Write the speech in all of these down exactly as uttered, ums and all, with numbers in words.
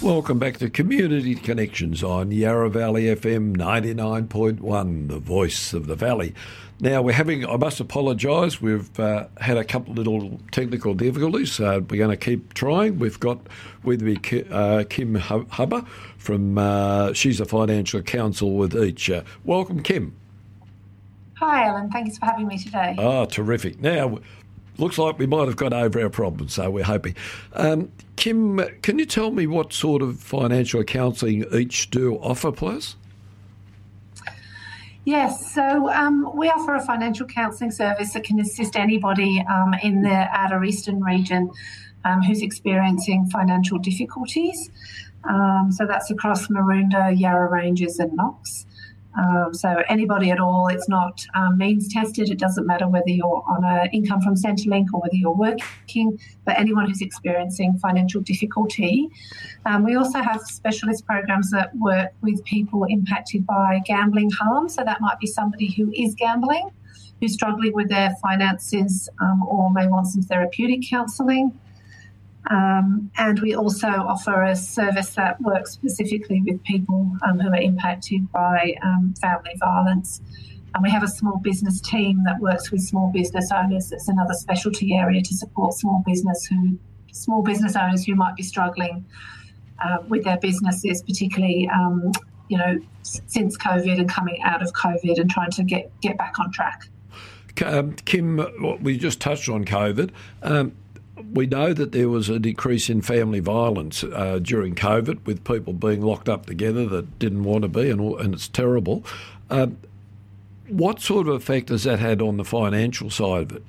Welcome back to Community Connections on Yarra Valley F M ninety-nine point one, the voice of the valley. Now, we're having, I must apologise, we've uh, had a couple of little technical difficulties, so we're going to keep trying. We've got with me uh, Kim Hubber from, uh, she's a financial counsel with Each. Uh, welcome, Kim. Hi, Alan. Thanks for having me today. Oh, terrific. Now, looks like we might have got over our problems, so we're hoping. Um, Kim, can you tell me what sort of financial counselling Each do offer, please? Yes, so um, we offer a financial counselling service that can assist anybody um, in the outer eastern region um, who's experiencing financial difficulties. Um, so that's across Maroondah, Yarra Ranges and Knox. Um, so anybody at all, it's not um, means tested. It doesn't matter whether you're on an income from Centrelink or whether you're working, but anyone who's experiencing financial difficulty. Um, we also have specialist programs that work with people impacted by gambling harm. So that might be somebody who is gambling, who's struggling with their finances um, or may want some therapeutic counselling. Um, and we also offer a service that works specifically with people um, who are impacted by um, family violence. And we have a small business team that works with small business owners. That's another specialty area to support small business who, small business owners who might be struggling uh, with their businesses, particularly um, you know since COVID and coming out of COVID and trying to get get back on track. Um, Kim, we just touched on COVID. Um, We know that there was a decrease in family violence uh, during COVID, with people being locked up together that didn't want to be, and, all, and it's terrible. Um, what sort of effect has that had on the financial side of it?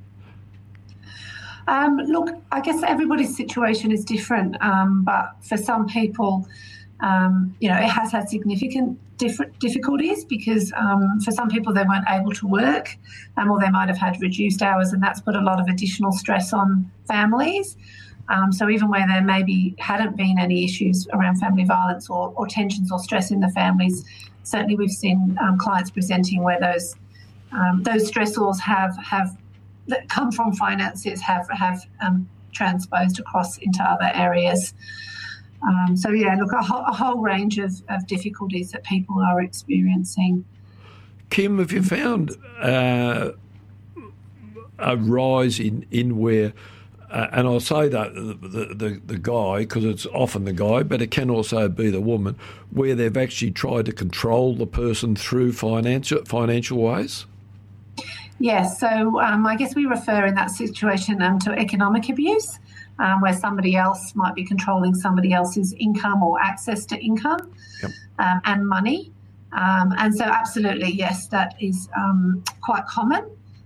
Um, look, I guess everybody's situation is different, um, but for some people, um, you know, it has had significant different difficulties because um, for some people they weren't able to work um, or they might have had reduced hours, and that's put a lot of additional stress on families. Um, so even where there maybe hadn't been any issues around family violence or, or tensions or stress in the families, certainly we've seen um, clients presenting where those um, those stressors have have that come from finances have have um, transposed across into other areas. Um, so, yeah, look, a, ho- a whole range of, of difficulties that people are experiencing. Kim, have you found uh, a rise in, in where, uh, and I'll say that the, the, the guy, because it's often the guy, but it can also be the woman, where they've actually tried to control the person through financial, financial ways? Yes, so um, I guess we refer in that situation um, to economic abuse. Um, where somebody else might be controlling somebody else's income or access to income yep. um, and money. Um, and so absolutely, yes, that is um, quite common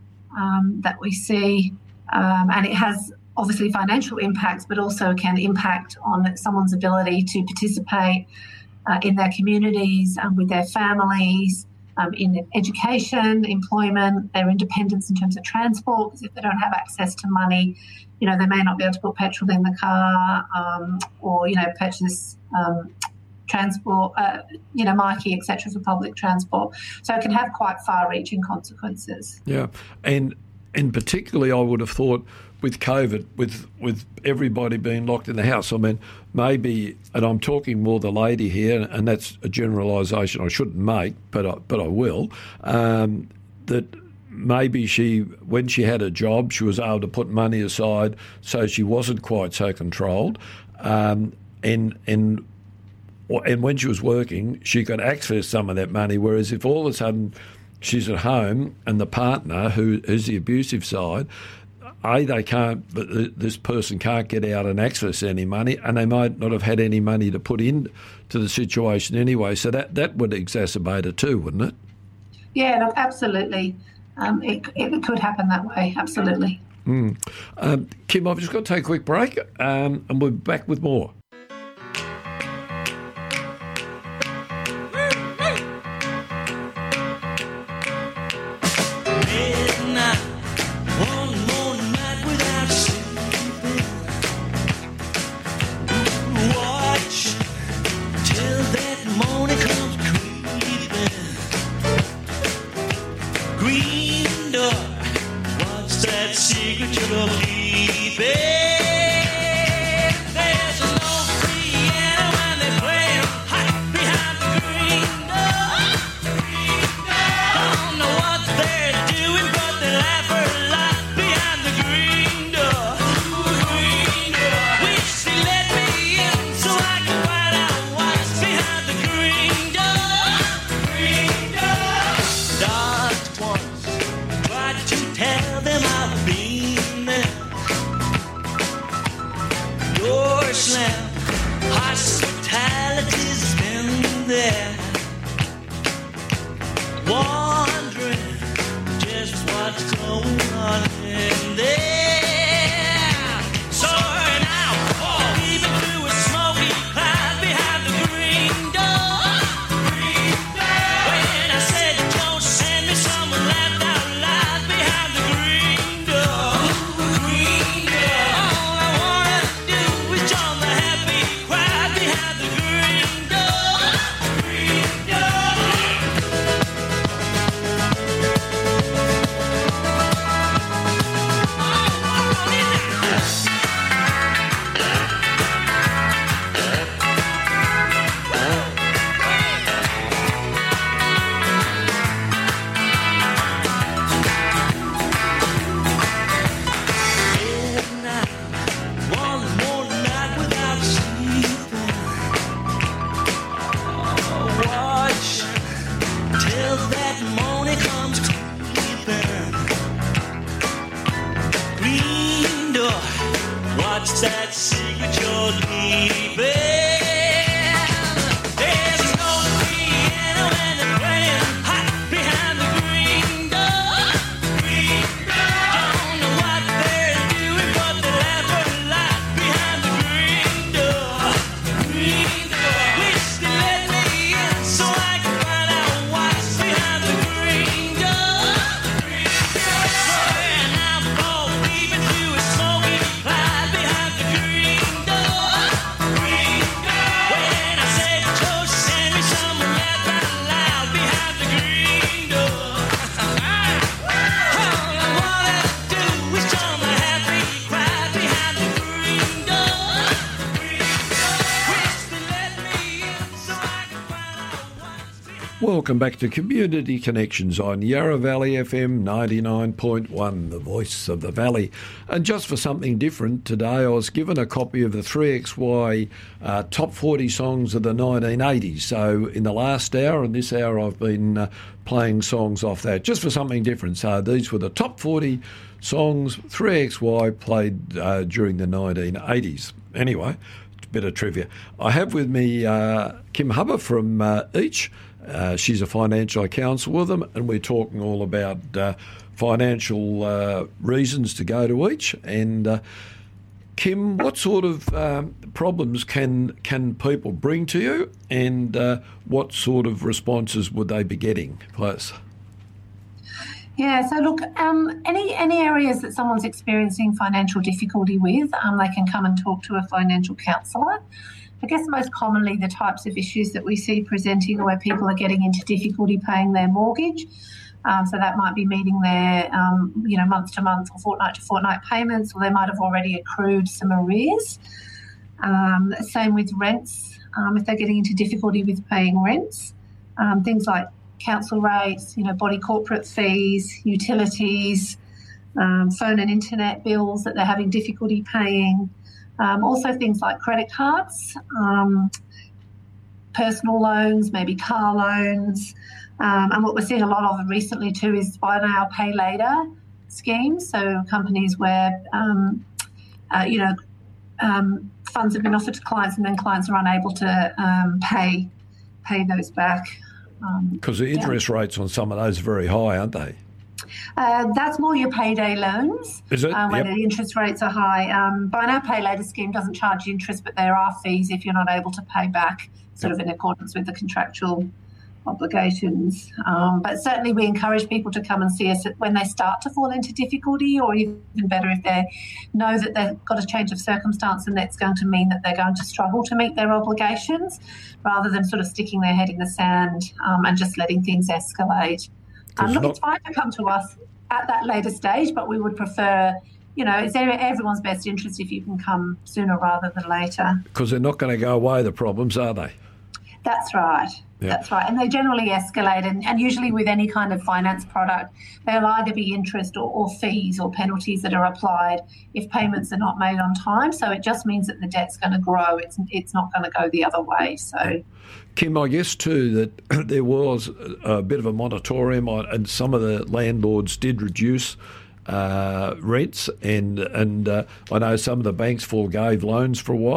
um, that we see. Um, and it has obviously financial impacts, but also can impact on someone's ability to participate uh, in their communities and with their families, um, in education, employment, their independence in terms of transport, because if they don't have access to money, you know, they may not be able to put petrol in the car um, or, you know, purchase um, transport, uh, you know, Mikey, et cetera, for public transport. So it can have quite far-reaching consequences. Yeah, and and particularly I would have thought with COVID, with with everybody being locked in the house, I mean, maybe, and I'm talking more the lady here, and that's a generalisation I shouldn't make, but I, but I will, um, that maybe she, when she had a job, she was able to put money aside so she wasn't quite so controlled. Um, and and and when she was working, she could access some of that money, whereas if all of a sudden she's at home and the partner, who is the abusive side, A, they can't, this person can't get out and access any money, and they might not have had any money to put in to the situation anyway. So that, that would exacerbate it too, wouldn't it? Yeah, look, absolutely. Um, it, it could happen that way, absolutely. Mm. Um, Kim, I've just got to take a quick break um, and we'll be back with more. Secret you're keeping. There's a long hospitality's been there, wondering just what's going on in there. So now, oh, even through a smoky cloud behind the green door. Green door. When I said don't send me, someone laughed out loud behind the green door. Green door. All I wanna do is join the happy crowd behind the green door. Green door. One more night without sleeping. Watch till that morning comes creeping. Green door, what's that secret you're leaving? There's no piano and they're playing hot behind the green door. Green door. Don't know what they're doing, but they laugh a lot behind the green door. Green door. Wish they let me in so I can find out what's behind the green door. Green door. And I'm all leaving through a smoky cloud behind the green door. Green door. When I said Joe, send me someone laughed out loud behind the green door. All I wanna do is join the happy crowd behind the green door. Green door. Wish they let me in so I can find out what's behind. Welcome back to Community Connections on Yarra Valley F M ninety-nine point one, the voice of the valley. And just for something different, today I was given a copy of the three X Y uh, top forty songs of the nineteen eighties. So in the last hour and this hour I've been uh, playing songs off that, just for something different. So these were the top forty songs three X Y played uh, during the nineteen eighties. Anyway, it's a bit of trivia. I have with me uh, Kim Hubber from uh, Each. Uh, she's a financial counsel with them, and we're talking all about uh, financial uh, reasons to go to Each. And uh, Kim, what sort of um, problems can can people bring to you, and uh, what sort of responses would they be getting, please? Yeah, so look, um, any any areas that someone's experiencing financial difficulty with, um, they can come and talk to a financial counsellor. I guess most commonly the types of issues that we see presenting are where people are getting into difficulty paying their mortgage. Um, so that might be meeting their, um, you know, month to month or fortnight to fortnight payments, or they might have already accrued some arrears. Um, same with rents, um, if they're getting into difficulty with paying rents. Um, things like council rates, you know, body corporate fees, utilities, um, phone and internet bills that they're having difficulty paying. Um, also things like credit cards, um, personal loans, maybe car loans. Um, and what we're seeing a lot of recently too is buy now, pay later schemes. So companies where, um, uh, you know, um, funds have been offered to clients and then clients are unable to um, pay pay those back. Because um, the interest yeah. rates on some of those are very high, aren't they? Uh, that's more your payday loans. Is it? Uh, where yep. the interest rates are high. Um, buy now, pay later scheme doesn't charge interest, but there are fees if you're not able to pay back, sort yep. of in accordance with the contractual obligations. Um, but certainly we encourage people to come and see us when they start to fall into difficulty, or even better if they know that they've got a change of circumstance and that's going to mean that they're going to struggle to meet their obligations, rather than sort of sticking their head in the sand um, and just letting things escalate. Um, look, not... it's fine to come to us at that later stage, but we would prefer, you know, it's everyone's best interest if you can come sooner rather than later. Because they're not going to go away, the problems, are they? That's right. Yeah. That's right. And they generally escalate, and, and usually with any kind of finance product, there'll either be interest or, or fees or penalties that are applied if payments are not made on time. So it just means that the debt's going to grow. It's it's not going to go the other way. So, Kim, I guess too that there was a bit of a moratorium on, and some of the landlords did reduce uh, rents, and and uh, I know some of the banks forgave loans for a while.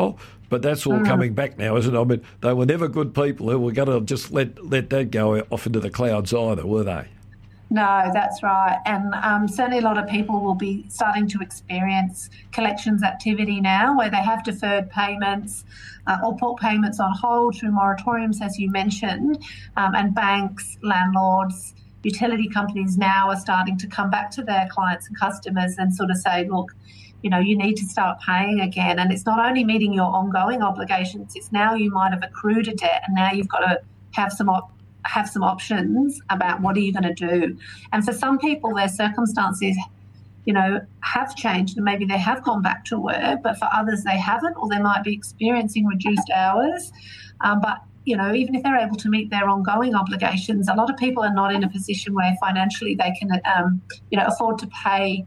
But that's all Mm. coming back now, isn't it? I mean, they were never good people who were going to just let, let that go off into the clouds either, were they? No, that's right. And um, certainly a lot of people will be starting to experience collections activity now where they have deferred payments uh, or put payments on hold through moratoriums, as you mentioned, um, and banks, landlords, utility companies now are starting to come back to their clients and customers and sort of say, look, you know, you need to start paying again. And it's not only meeting your ongoing obligations, it's now you might have accrued a debt and now you've got to have some op- have some options about what are you going to do. And for some people, their circumstances, you know, have changed and maybe they have gone back to work, but for others they haven't, or they might be experiencing reduced hours. Um, but, you know, even if they're able to meet their ongoing obligations, a lot of people are not in a position where financially they can, um, you know, afford to pay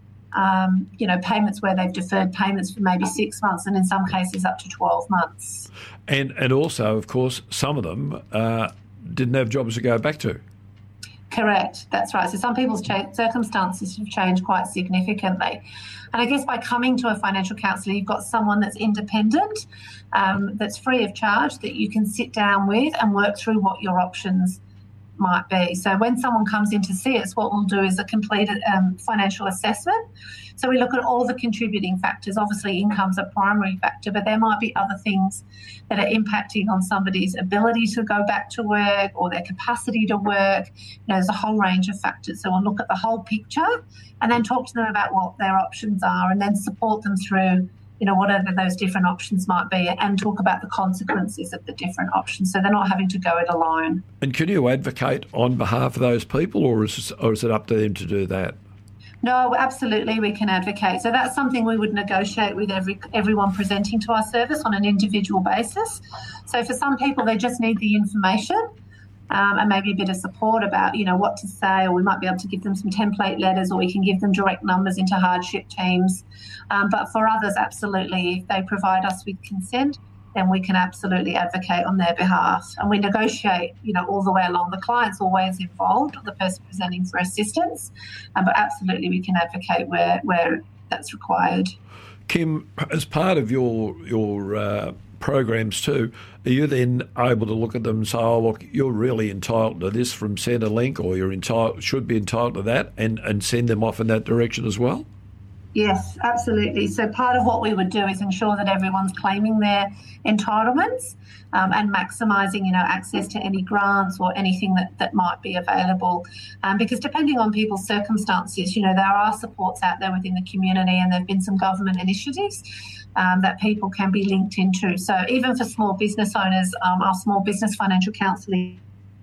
Um, you know, payments where they've deferred payments for maybe six months and in some cases up to twelve months. And and also, of course, some of them uh, didn't have jobs to go back to. Correct, that's right. So some people's cha- circumstances have changed quite significantly. And I guess by coming to a financial counsellor, you've got someone that's independent, um, that's free of charge, that you can sit down with and work through what your options might be. So when someone comes in to see us, what we'll do is a complete um, financial assessment. So we look at all the contributing factors. Obviously, income's a primary factor, but there might be other things that are impacting on somebody's ability to go back to work or their capacity to work. You know, there's a whole range of factors. So we'll look at the whole picture and then talk to them about what their options are and then support them through, you know, whatever those different options might be, and talk about the consequences of the different options so they're not having to go it alone. And can you advocate on behalf of those people, or is, or is it up to them to do that? No, absolutely, we can advocate. So that's something we would negotiate with every everyone presenting to our service on an individual basis. So for some people, they just need the information um, and maybe a bit of support about, you know, what to say, or we might be able to give them some template letters, or we can give them direct numbers into hardship teams. Um, but for others, absolutely, if they provide us with consent, then we can absolutely advocate on their behalf. And we negotiate, you know, all the way along. The client's always involved, or the person presenting for assistance, um, but absolutely we can advocate where where that's required. Kim, as part of your your uh, programs too, are you then able to look at them and say, oh, look, you're really entitled to this from Centrelink, or you're entitled, should be entitled to that, and, and send them off in that direction as well? Yes, absolutely. So part of what we would do is ensure that everyone's claiming their entitlements um, and maximising, you know, access to any grants or anything that, that might be available. Um, because depending on people's circumstances, you know, there are supports out there within the community, and there have been some government initiatives um, that people can be linked into. So even for small business owners, um, our small business financial counselling.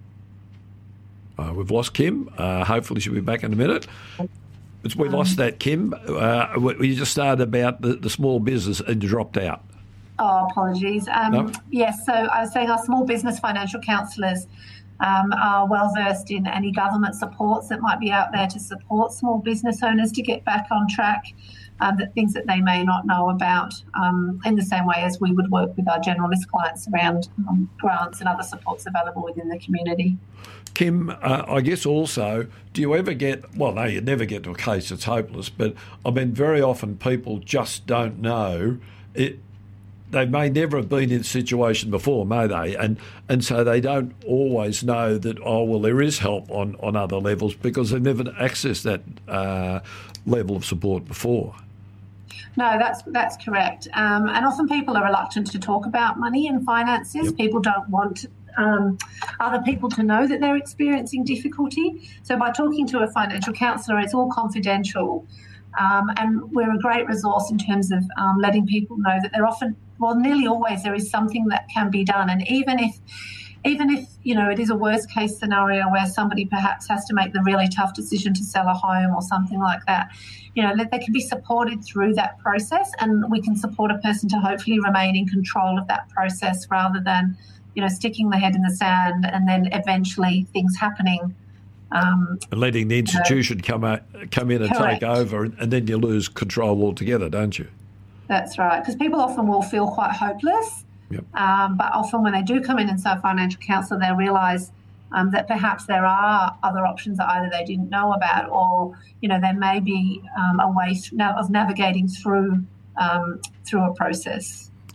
Uh, we've lost Kim. Uh, hopefully she'll be back in a minute. We lost that, Kim. Uh, we just started about the, the small business and dropped out. Oh, apologies. Um, No? Yes, so I was saying our small business financial counsellors um, are well versed in any government supports that might be out there to support small business owners to get back on track, um, that things that they may not know about, um, in the same way as we would work with our generalist clients around um, grants and other supports available within the community. Kim, uh, I guess also, do you ever get, well, no, you never get to a case that's hopeless, but I mean, very often people just don't know. It, they may never have been in a situation before, may they? And and so they don't always know that, oh, well, there is help on, on other levels because they've never accessed that uh, level of support before. No, that's that's correct. Um, and often people are reluctant to talk about money and finances. Yep. People don't want um, other people to know that they're experiencing difficulty. So by talking to a financial counsellor, it's all confidential. Um, and we're a great resource in terms of um, letting people know that they're often, well, nearly always there is something that can be done. And even if Even if, you know, it is a worst case scenario where somebody perhaps has to make the really tough decision to sell a home or something like that, you know, that they can be supported through that process, and we can support a person to hopefully remain in control of that process rather than, you know, sticking the head in the sand and then eventually things happening. Um, and letting the institution come out, come in and Correct. take over, and, and then you lose control altogether, don't you? That's right, because people often will feel quite hopeless. Yep. Um, but often when they do come in and see a financial counsellor, they realise um, that perhaps there are other options that either they didn't know about, or, you know, there may be um, a way th- of navigating through um, through a process.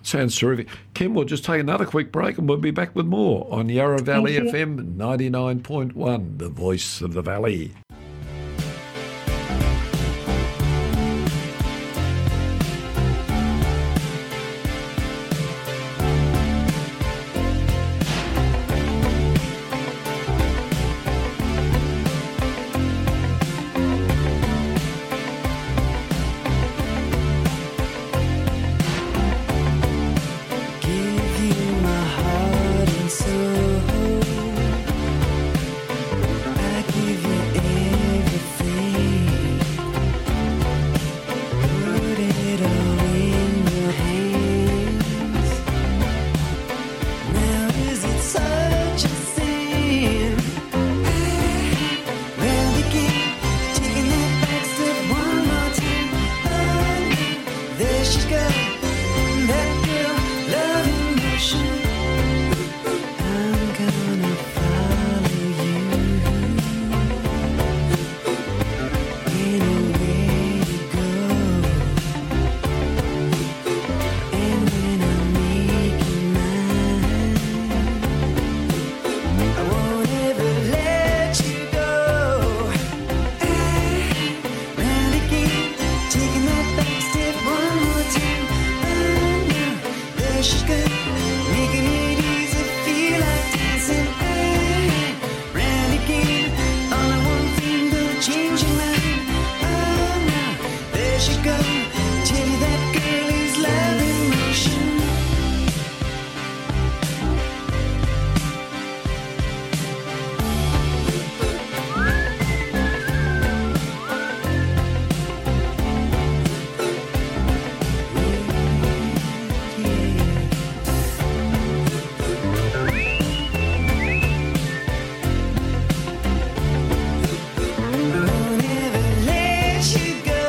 Sounds terrific. Kim, we'll just take another quick break and we'll be back with more on Yarra Valley Thank you. F M ninety-nine point one, the voice of the valley. Give you my heart and soul. I give you everything. Put it all in your hands. Now is it such a sin? Well, begin taking that back step one more time. Oh, there she goes. That girl, love in motion. I'm gonna follow you anywhere you go. And when I make you mine, I won't ever let you go. Round again, taking that back step one more time. Oh, now there she goes, making it easy, feel like dancing. Round again, all I want thing to change your mind. Oh, now there she goes, tell you that girl is love in motion. Won't ever let you go.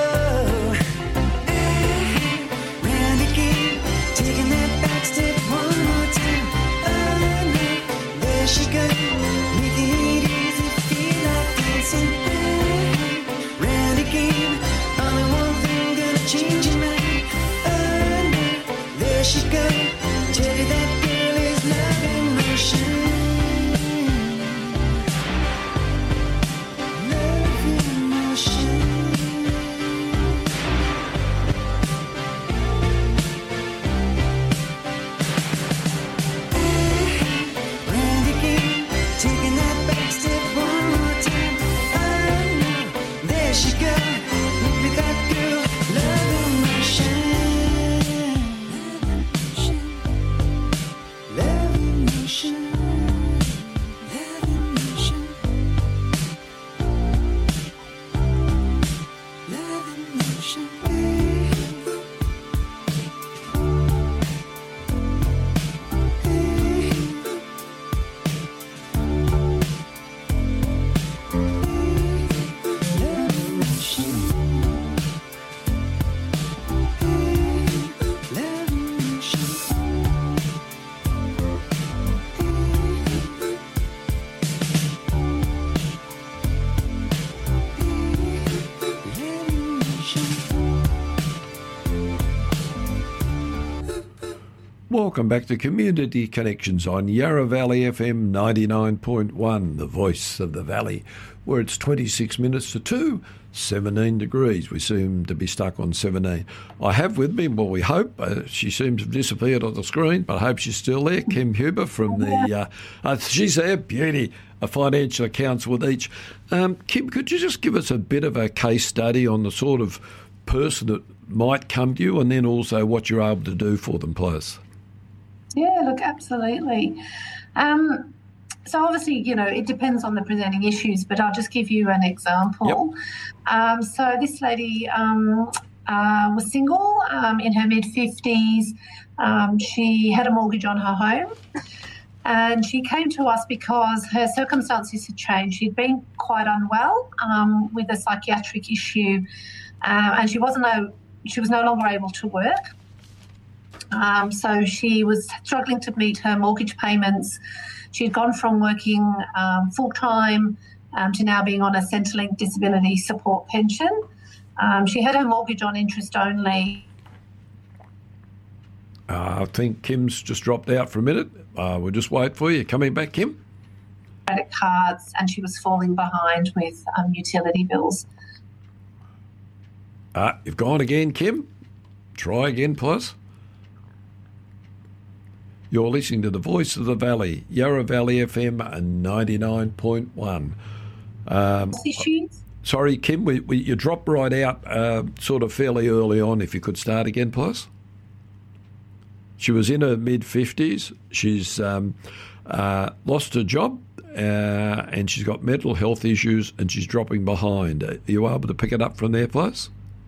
Round again, taking that back step one more time. Oh, no, there she goes, making it easy, feel like dancing. Round again, only one thing gonna change your mind. Oh, no, there she goes, tell you that girl is love in motion. Love in motion. Round again, taking that back step one more time. Oh, no, there she goes, look at that girl, love in motion. Love in motion. Love in motion. Love in motion. Love in motion. Love in motion. Love in motion. Welcome back to Community Connections on Yarra Valley F M ninety-nine point one, the voice of the valley, where it's twenty-six minutes to two, seventeen degrees. We seem to be stuck on seventeen. I have with me, well, we hope, uh, she seems to have disappeared on the screen, but I hope she's still there, Kim Huber from the, uh, uh, she's there, beauty, a financial accounts with each. Um, Kim, could you just give us a bit of a case study on the sort of person that might come to you and then also what you're able to do for them, please? Yeah, look, absolutely. Um, so obviously, you know, it depends on the presenting issues, but I'll just give you an example. Um, so this lady um, uh, was single, um, in her mid-fifties. Um, she had a mortgage on her home. And she came to us because her circumstances had changed. She'd been quite unwell um, with a psychiatric issue, uh, and she wasn't no, she was no longer able to work. Um, so she was struggling to meet her mortgage payments. She'd gone from working um, full-time um, to now being on a Centrelink disability support pension. Um, she had her mortgage on interest only. Uh, I think Kim's just dropped out for a minute. Uh, we'll just wait for you. Coming back, Kim? Credit cards, and she was falling behind with um, utility bills. Uh, you've gone again, Kim. Try again, please. You're listening to the Voice of the Valley, Yarra Valley F M ninety-nine point one. Um, Issues? sorry, Kim, we, we, you dropped right out uh, sort of fairly early on. If you could start again, please. She was in her mid-fifties. She's um, uh, lost her job uh, and she's got mental health issues and she's dropping behind. Are you able to pick it up from there, please?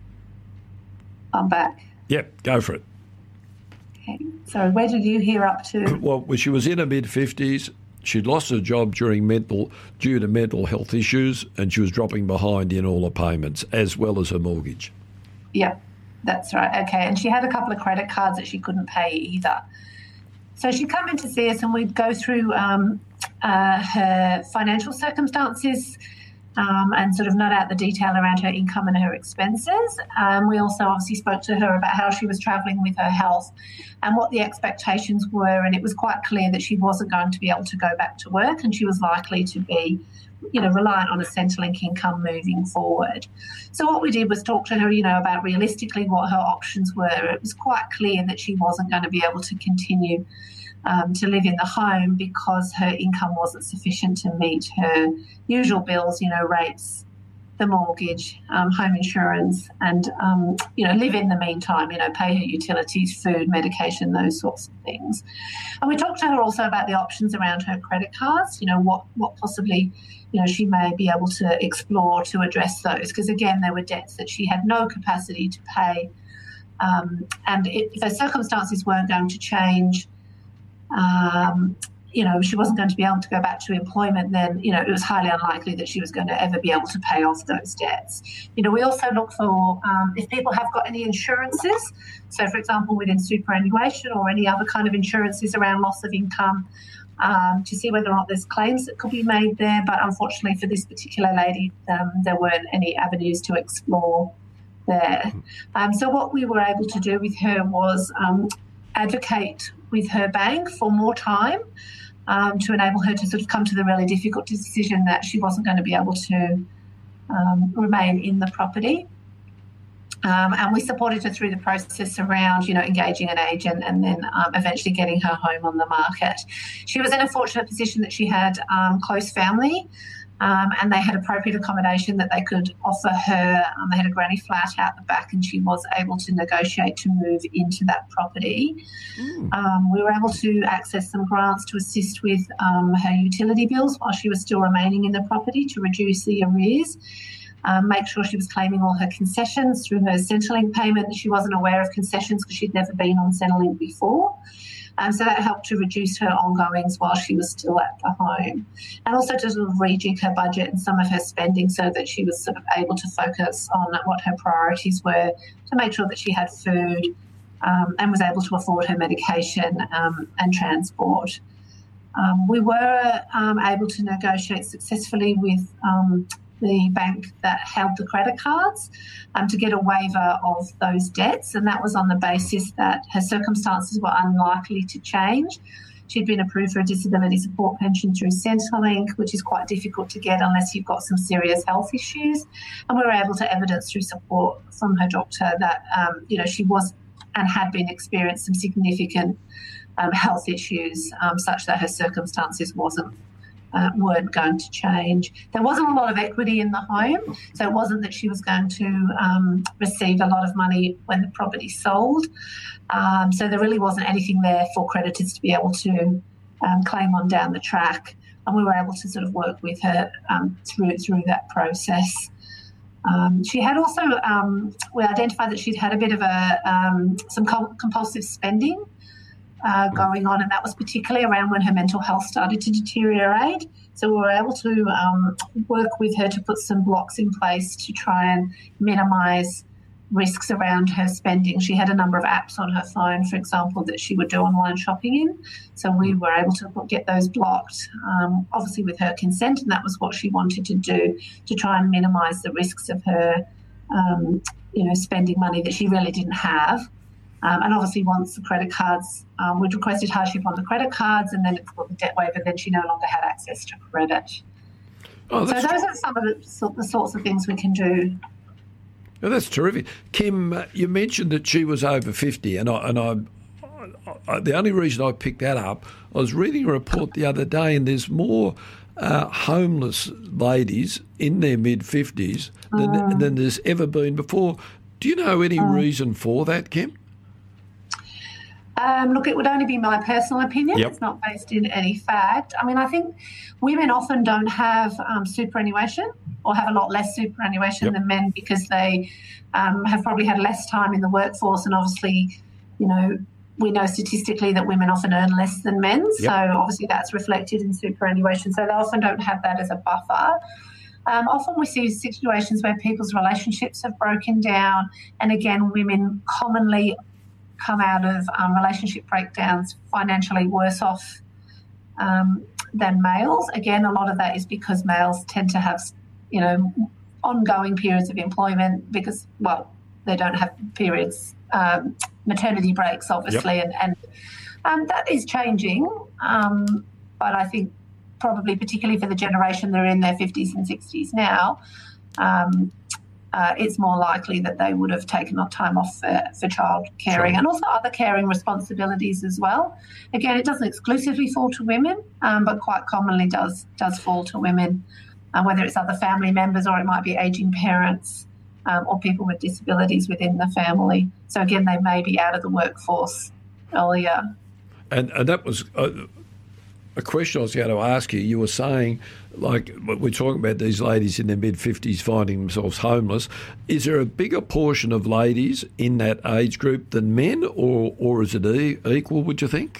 I'm back. Yep, go for it. Okay. So where did you hear up to? Well, she was in her mid-fifties. She'd lost her job during mental due to mental health issues, and she was dropping behind in all her payments as well as her mortgage. Yeah, that's right. Okay, and she had a couple of credit cards that she couldn't pay either. So she'd come in to see us, and we'd go through um, uh, her financial circumstances. Um, and sort of note out the detail around her income and her expenses. Um, we also obviously spoke to her about how she was travelling with her health and what the expectations were, and it was quite clear that she wasn't going to be able to go back to work and she was likely to be, you know, reliant on a Centrelink income moving forward. So what we did was talk to her, you know, about realistically what her options were. It was quite clear that she wasn't going to be able to continue Um, to live in the home because her income wasn't sufficient to meet her usual bills, you know, rates, the mortgage, um, home insurance, and, um, you know, live in the meantime, you know, pay her utilities, food, medication, those sorts of things. And we talked to her also about the options around her credit cards, you know, what, what possibly, you know, she may be able to explore to address those, because, again, there were debts that she had no capacity to pay. Um, and it, if her circumstances weren't going to change, Um, you know, she wasn't going to be able to go back to employment, then, you know, it was highly unlikely that she was going to ever be able to pay off those debts. You know, we also look for um, if people have got any insurances. So, for example, within superannuation or any other kind of insurances around loss of income, um, to see whether or not there's claims that could be made there. But unfortunately for this particular lady, um, there weren't any avenues to explore there. Um, so what we were able to do with her was um, advocate with her bank for more time um, to enable her to sort of come to the really difficult decision that she wasn't going to be able to um, remain in the property. Um, and we supported her through the process around, you know, engaging an agent and then um, eventually getting her home on the market. She was in a fortunate position that she had um, close family um, and they had appropriate accommodation that they could offer her. Um, they had a granny flat out the back and she was able to negotiate to move into that property. Mm. Um, we were able to access some grants to assist with um, her utility bills while she was still remaining in the property to reduce the arrears. Um, make sure she was claiming all her concessions through her Centrelink payment. She wasn't aware of concessions because she'd never been on Centrelink before. Um, so that helped to reduce her ongoings while she was still at the home. And also to sort of rejig her budget and some of her spending so that she was sort of able to focus on what her priorities were to make sure that she had food um, and was able to afford her medication um, and transport. Um, we were um, able to negotiate successfully with um, the bank that held the credit cards um, to get a waiver of those debts, and that was on the basis that her circumstances were unlikely to change. She'd been approved for a disability support pension through Centrelink, which is quite difficult to get unless you've got some serious health issues, and we were able to evidence through support from her doctor that um, you know, she was and had been experiencing some significant um, health issues um, such that her circumstances wasn't Uh, weren't going to change. There wasn't a lot of equity in the home, so it wasn't that she was going to um, receive a lot of money when the property sold. Um, so there really wasn't anything there for creditors to be able to um, claim on down the track, and we were able to sort of work with her um, through through that process. Um, she had also, um, we identified that she'd had a bit of a um, some compulsive spending Uh, going on, and that was particularly around when her mental health started to deteriorate. So we were able to um, work with her to put some blocks in place to try and minimise risks around her spending. She had a number of apps on her phone, for example, that she would do online shopping in. So we were able to get those blocked, um, obviously with her consent, and that was what she wanted to do to try and minimise the risks of her, um, you know, spending money that she really didn't have. Um, and obviously once the credit cards, um, we'd requested hardship on the credit cards and then it's got the debt waiver, then she no longer had access to credit. Oh, So that's, those are some of the, sort- the sorts of things we can do. oh, that's terrific. Kim, uh, you mentioned that she was over fifty, and I, and I, I, the only reason I picked that up, I was reading a report the other day, and there's more uh, homeless ladies in their mid-fifties than, Mm. than there's ever been before. Do you know any reason for that, Kim? Um, look, it would only be my personal opinion. Yep. It's not based in any fact. I mean, I think women often don't have um, superannuation or have a lot less superannuation Yep. than men because they um, have probably had less time in the workforce. And obviously, you know, we know statistically that women often earn less than men. Yep. So obviously that's reflected in superannuation. So they often don't have that as a buffer. Um, often we see situations where people's relationships have broken down. And again, women commonly come out of um, relationship breakdowns financially worse off um, than males. Again, a lot of that is because males tend to have, you know, ongoing periods of employment because, well, they don't have periods, um, maternity breaks, obviously, Yep. and, and um, that is changing. Um, but I think probably particularly for the generation that are in their fifties and sixties now, um, Uh, it's more likely that they would have taken off time off for, for child caring Sure. and also other caring responsibilities as well. Again, it doesn't exclusively fall to women, um, but quite commonly does does fall to women, uh, whether it's other family members or it might be ageing parents um, or people with disabilities within the family. So again, they may be out of the workforce earlier. And and that was a, a question I was going to ask you. You were saying, like, we're talking about these ladies in their mid-fifties finding themselves homeless. Is there a bigger portion of ladies in that age group than men, or or is it e- equal, would you think?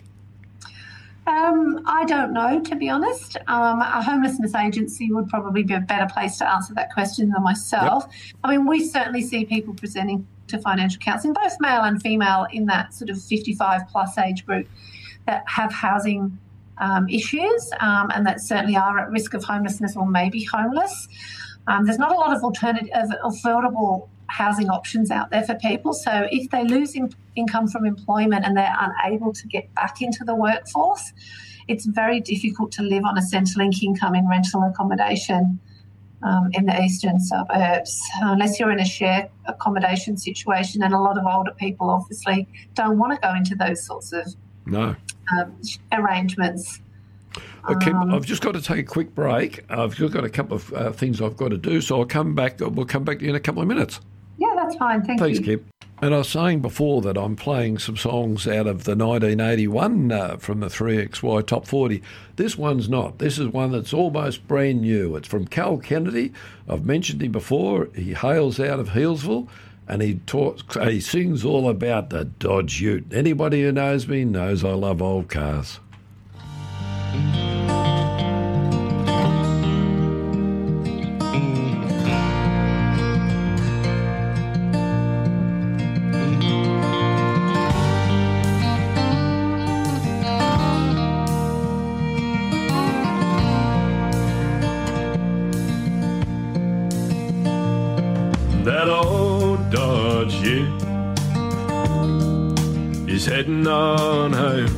Um, I don't know, to be honest. Um, a homelessness agency would probably be a better place to answer that question than myself. I mean, we certainly see people presenting to financial counselling, both male and female, in that sort of fifty-five plus age group that have housing um, issues um, and that certainly are at risk of homelessness or may be homeless. Um, there's not a lot of alternative, of affordable housing options out there for people. So if they lose in, income from employment and they're unable to get back into the workforce, it's very difficult to live on a Centrelink income in rental accommodation um, in the eastern suburbs, unless you're in a shared accommodation situation. And a lot of older people obviously don't want to go into those sorts of No. um, arrangements. Okay, Um, I've just got to take a quick break. I've just got a couple of uh, things I've got to do, so I'll come back. We'll come back to you in a couple of minutes. Yeah, that's fine. Thank Thanks, you. Kim. And I was saying before that I'm playing some songs out of the nineteen eighty-one uh, from the three X Y Top forty. This one's not. This is one that's almost brand new. It's from Cal Kennedy. I've mentioned him before. He hails out of Healesville, and he talks. He sings all about the Dodge Ute. Anybody who knows me knows I love old cars. That old Dodge Ute is heading on home.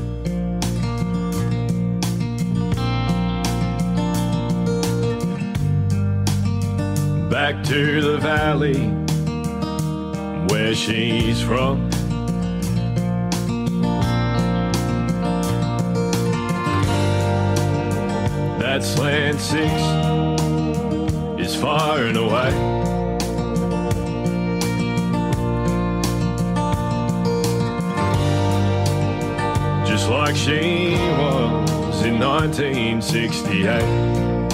Back to the valley where she's from. That slant six is far and away. Just like she was in nineteen sixty-eight.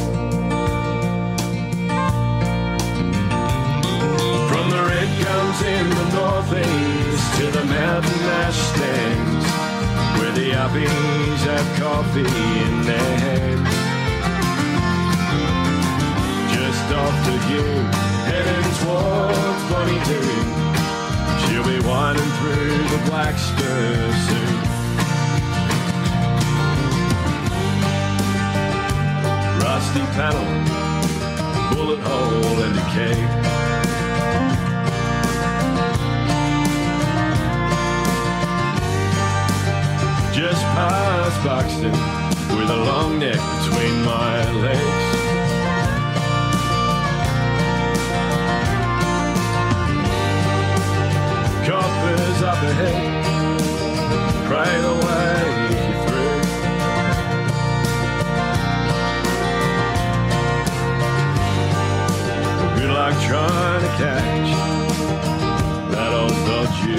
From the red gums in the northeast to the mountain ash stands, where the uppies have coffee in their hands. Just off the Hume, heading towards Bonnie-Doon, she'll be winding through the black spur soon. Rusty panel, bullet hole and decay. Buxton with a long neck between my legs. Coppers up ahead, pray the way you through. Good luck trying to catch that old dodge you.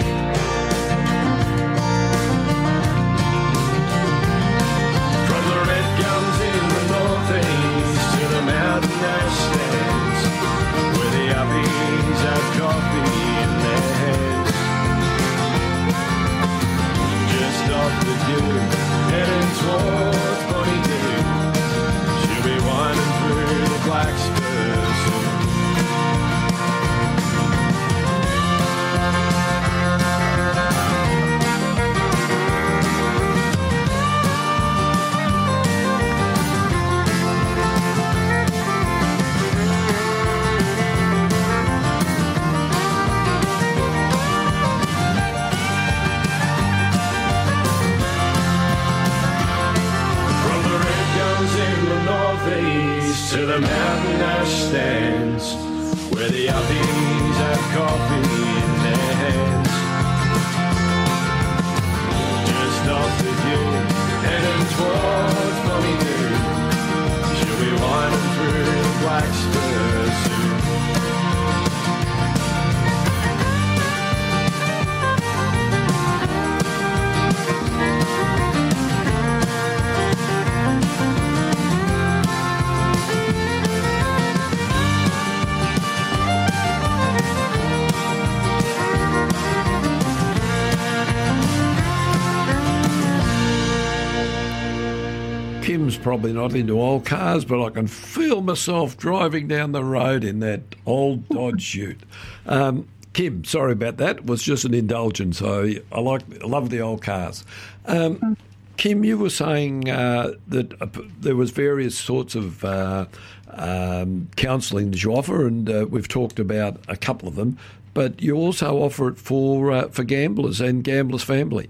From the red gums in the northeast to the mountain ash stands, where the uppies have coffee in their hands. Just off the dune, heading towards Bonnie-Doon. She'll be winding through the black spurs soon. To the mountain ash stands, where the uppies have coffee in their hands. Just off the dune, heading towards Bonnie-Doon. She'll be winding through the black spurs soon. Kim's probably not into old cars, but I can feel myself driving down the road in that old Dodge Ute. Um, Kim, sorry about that. It was just an indulgence. I, I like, I love the old cars. Um, Kim, you were saying uh, that uh, there was various sorts of uh, um, counselling that you offer, and uh, we've talked about a couple of them. But you also offer it for uh, for gamblers and gamblers' family.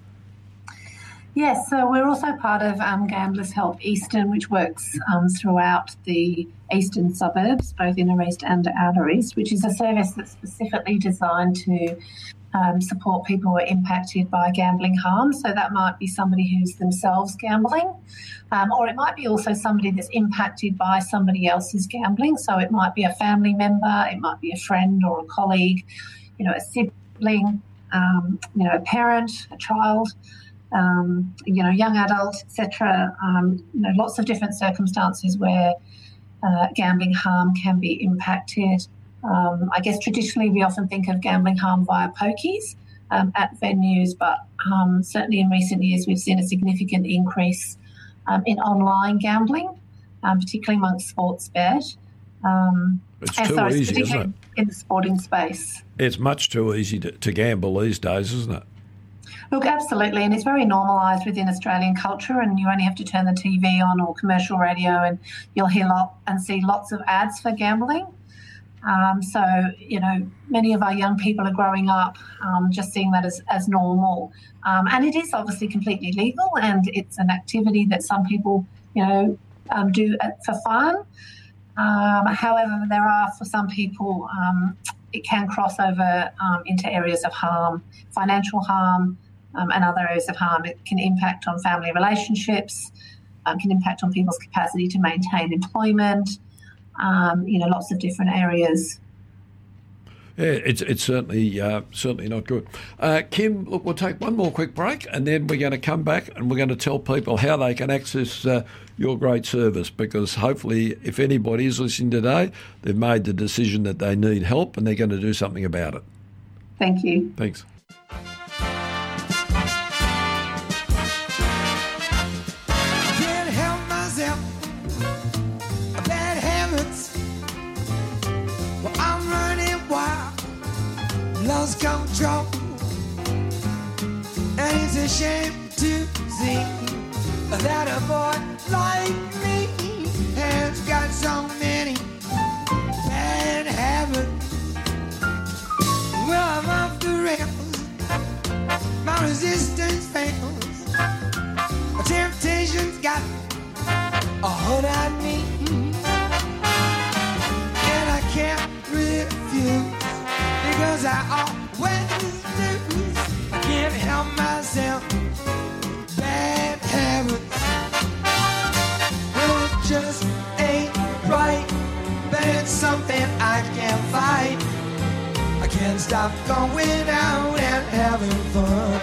Yes, so we're also part of um, Gamblers Help Eastern, which works um, throughout the eastern suburbs, both inner east and outer east, which is a service that's specifically designed to um, support people who are impacted by gambling harm. So that might be somebody who's themselves gambling, um, or it might be also somebody that's impacted by somebody else's gambling. So it might be a family member, it might be a friend or a colleague, you know, a sibling, um, you know, a parent, a child. Um, you know, young adult, et cetera. Um, you know, lots of different circumstances where uh, gambling harm can be impacted. Um, I guess traditionally we often think of gambling harm via pokies um, at venues, but um, certainly in recent years we've seen a significant increase um, in online gambling, um, particularly amongst sports bet. Um, It's and too sorry, easy, isn't particularly it? in the sporting space. It's much too easy to, to gamble these days, isn't it? Look, absolutely, and it's very normalised within Australian culture, and you only have to turn the T V on or commercial radio and you'll hear lot and see lots of ads for gambling. Um, so, you know, many of our young people are growing up um, just seeing that as, as normal. Um, and it is obviously completely legal, and it's an activity that some people, you know, um, do for fun. Um, however, there are, for some people, um, it can cross over um, into areas of harm, financial harm, Um, and other areas of harm. It can impact on family relationships, um, can impact on people's capacity to maintain employment, um, you know, lots of different areas. Yeah, it's it's certainly uh, certainly not good. Uh, Kim, look, we'll take one more quick break, and then we're going to come back and we're going to tell people how they can access uh, your great service, because hopefully if anybody is listening today, they've made the decision that they need help and they're going to do something about it. Thank you. Thanks. Lost control, and it's a shame to see that a boy like me has got so many bad habits. Well, I'm off the rails, my resistance fails. I tear all I need, and I can't refuse because I always lose. I can't help myself. Bad habits, well, it just ain't right, but it's something I can't fight. I can't stop going out and having fun.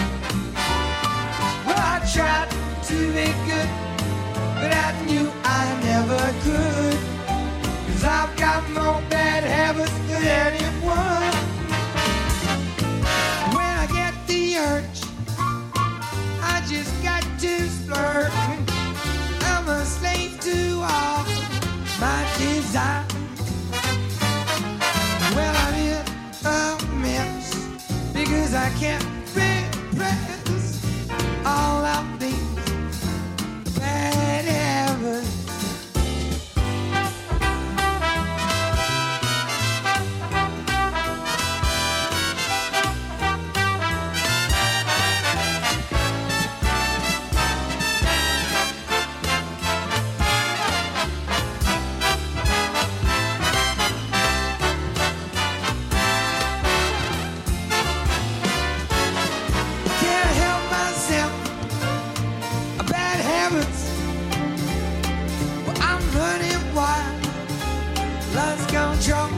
Well, I tried to be good, but I knew I never could, 'cause I've got more bad habits than anyone. When I get the urge, I just got to splurge. I'm a slave to all my desire. Well, I'm in a mess because I can't repress all of these bad habits. Can't help myself. Bad habits. Well, I'm running wild. Lost control.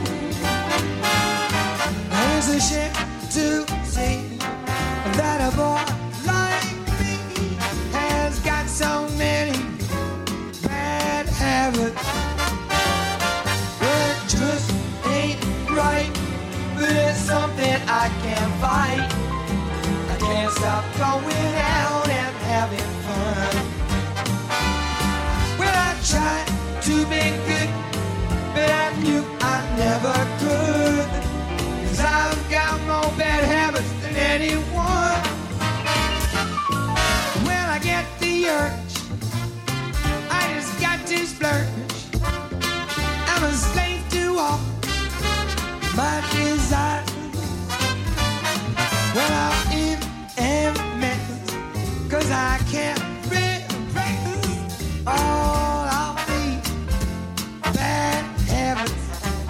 It's a shame to see that a boy like me has got so many bad habits. Well, it just ain't right, but it's something I can't fight. I can't stop going out and having fun. Well, I tried to be good, but I knew I never could, 'cause I've got more bad habits than anyone. When I get the urge, I just got to splurge. I'm a slave to all my desires. Well, I'm in a mess, 'cause I can't repress all of these bad habits.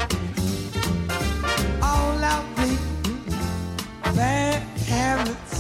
All of these bad habits.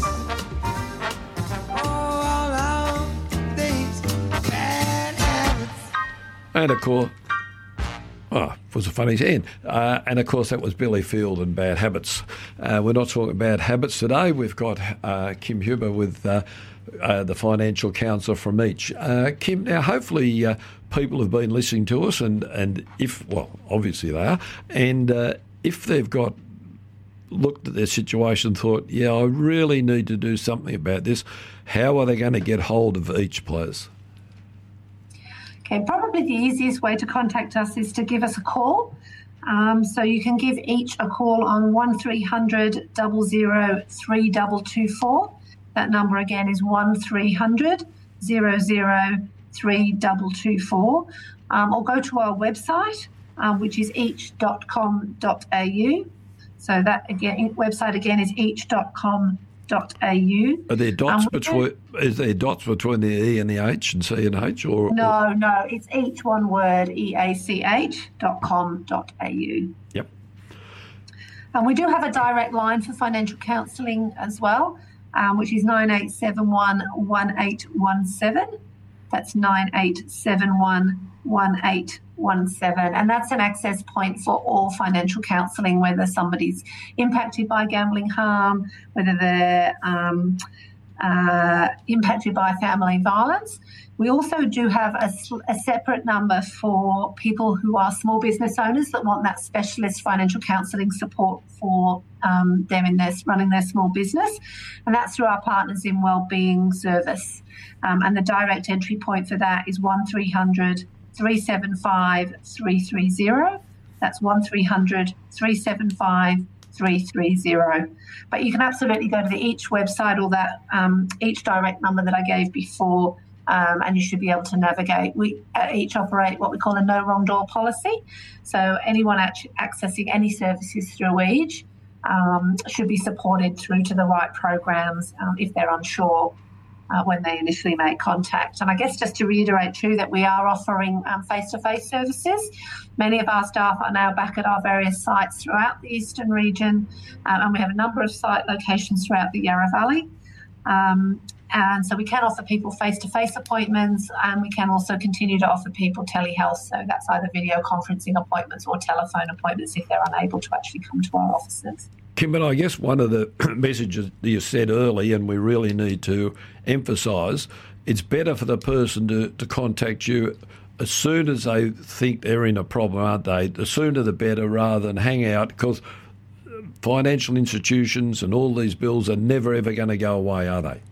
All of these bad habits. And of course, oh, it was a funny end. Uh, and of course, that was Billy Field and Bad Habits. Uh, we're not talking bad habits today. We've got uh, Kim Huber with uh, uh, the financial counsellor from each. Uh, Kim, now hopefully uh, people have been listening to us, and, and if, well, obviously they are, and uh, if they've got looked at their situation and thought, yeah, I really need to do something about this, how are they going to get hold of each, please? Okay, probably the easiest way to contact us is to give us a call. Um, so you can give each a call on one three hundred zero zero three two two four. That number again is one three hundred zero zero three two two four. Um, or go to our website, um, which is each dot com dot a u. So that again, website again is each dot com dot a u. Are there dots Um, we between? do- Is there dots between the E and the H and C and H, or or- No, no, it's each one word, E A C H dot com dot a u. Yep. And we do have a direct line for financial counselling as well, um, which is nine eight seven one one eight one seven. That's nine eight seven one one eight one seven. And that's an access point for all financial counselling, whether somebody's impacted by gambling harm, whether they're um, uh, impacted by family violence. We also do have a, sl- a separate number for people who are small business owners that want that specialist financial counselling support for um, them in their running their small business, and that's through our Partners in Wellbeing service. Um, and the direct entry point for that is one three hundred three seven five three three zero. That's one three hundred three seven five three three zero. But you can absolutely go to the Each website or that um, Each direct number that I gave before. Um, and you should be able to navigate. We at Each operate what we call a no wrong door policy. So anyone act- accessing any services through Each um, should be supported through to the right programs um, if they're unsure uh, when they initially make contact. And I guess just to reiterate too that we are offering um, face-to-face services. Many of our staff are now back at our various sites throughout the Eastern region, uh, and we have a number of site locations throughout the Yarra Valley. Um, and so we can offer people face-to-face appointments, and we can also continue to offer people telehealth. So that's either video conferencing appointments or telephone appointments if they're unable to actually come to our offices. Kim, and I guess one of the messages that you said early, and we really need to emphasise, it's better for the person to, to contact you as soon as they think they're in a problem, aren't they? The sooner the better, rather than hang out, because financial institutions and all these bills are never ever going to go away, are they?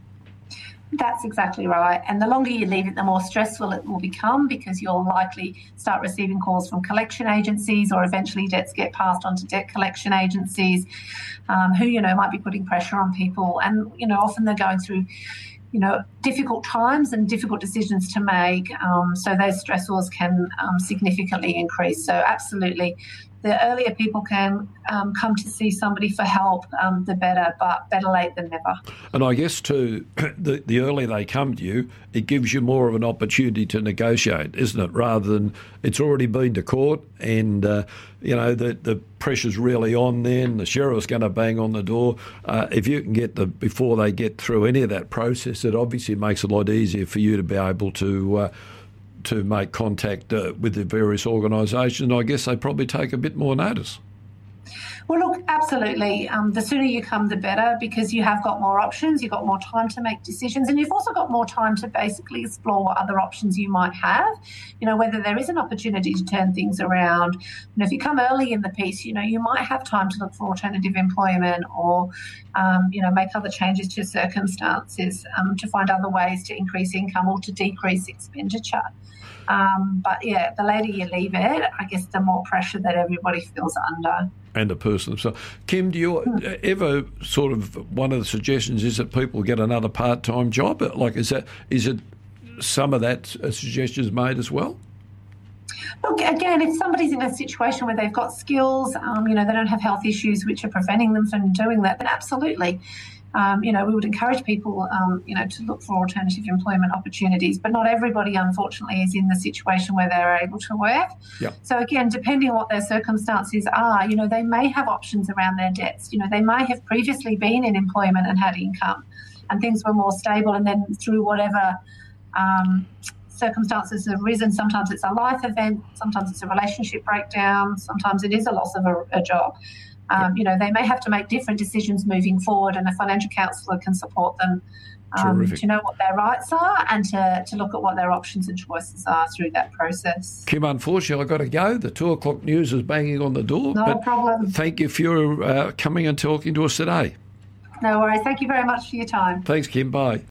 That's exactly right. And the longer you leave it, the more stressful it will become, because you'll likely start receiving calls from collection agencies, or eventually debts get passed on to debt collection agencies um, who, you know, might be putting pressure on people. And, you know, often they're going through, you know, difficult times and difficult decisions to make. Um, so those stressors can um, significantly increase. So absolutely, the earlier people can um, come to see somebody for help, um, the better, but better late than never. And I guess, too, the, the earlier they come to you, it gives you more of an opportunity to negotiate, isn't it? Rather than it's already been to court and, uh, you know, the, the pressure's really on then, the sheriff's going to bang on the door. Uh, if you can get the, before they get through any of that process, it obviously makes it a lot easier for you to be able to uh, to make contact uh, with the various organisations. I guess they probably take a bit more notice. Well, look, absolutely. Um, the sooner you come, the better, because you have got more options, you've got more time to make decisions, and you've also got more time to basically explore what other options you might have. You know, whether there is an opportunity to turn things around. And if you come early in the piece, you know, you might have time to look for alternative employment, or, um, you know, make other changes to circumstances um, to find other ways to increase income or to decrease expenditure. Um, but yeah, the later you leave it, I guess the more pressure that everybody feels under. And the person themselves. Kim, do you ever sort of, one of the suggestions is that people get another part-time job? Like, is that, is it some of that suggestions made as well? Look, again, if somebody's in a situation where they've got skills, um, you know, they don't have health issues which are preventing them from doing that, then absolutely. Um, you know, we would encourage people, um, you know, to look for alternative employment opportunities, but not everybody, unfortunately, is in the situation where they're able to work. Yep. So again, depending on what their circumstances are, you know, they may have options around their debts. You know, they may have previously been in employment and had income and things were more stable, and then through whatever um, circumstances have arisen, sometimes it's a life event, sometimes it's a relationship breakdown, sometimes it is a loss of a, a job. Um, you know, they may have to make different decisions moving forward, and a financial counsellor can support them um, to know what their rights are and to, to look at what their options and choices are through that process. Kim, unfortunately, I've got to go. The two o'clock news is banging on the door. No but problem. Thank you for uh, coming and talking to us today. No worries. Thank you very much for your time. Thanks, Kim. Bye.